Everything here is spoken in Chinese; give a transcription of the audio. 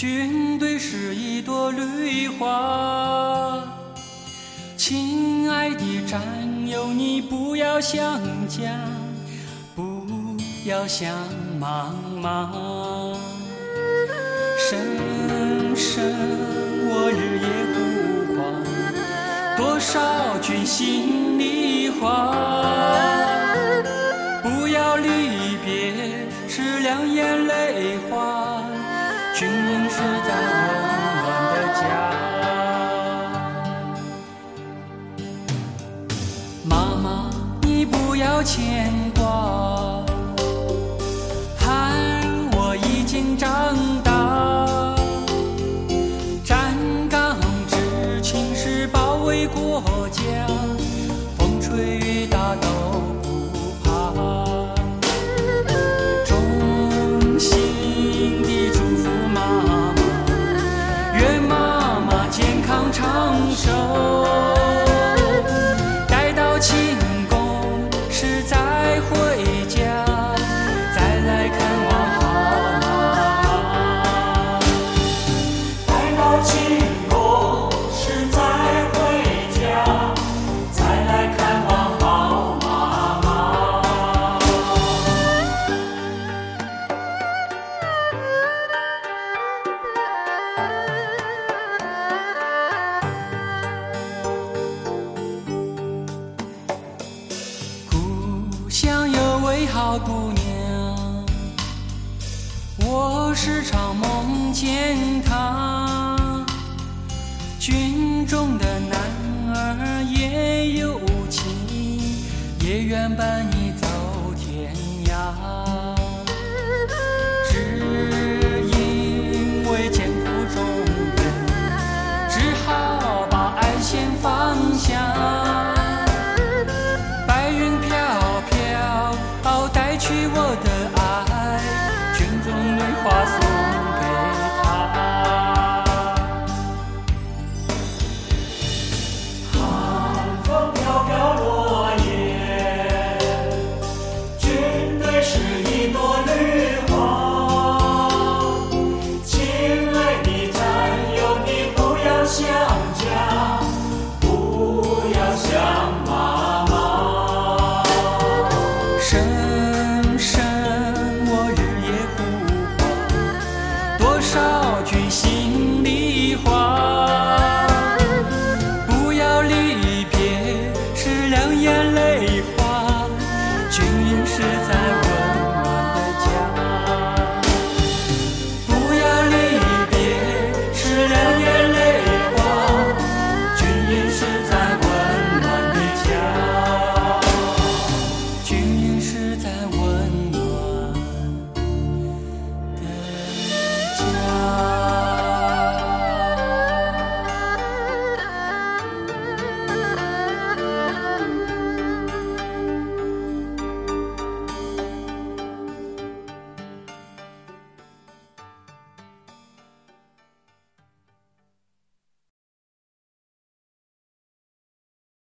军队是一朵绿花，亲爱的战友，你不要想家，不要想妈妈。声声我日夜呼唤，多少句心里话。不要离别是两眼泪花，军营是在温暖的家。妈妈，你不要牵挂，孩儿我已经长大。站岗执勤是保卫国家，风吹雨打都不怕。衷心地祝福妈妈，愿妈妈健康长寿。待到庆功时再回家，再来看望好妈妈。 待到庆功时再回家，再来看望好妈妈。 故乡有位好姑娘，我时常梦见她。军中的男儿也有情，也愿伴你走天涯。只因为肩负重任，只好把爱先放下。白云飘飘，带去我的爱，军中对话送给他。 寒风飘飘落叶，军队是一朵绿花。亲爱的战友，你不要想家，不要想妈妈。 声声我日夜呼唤，多少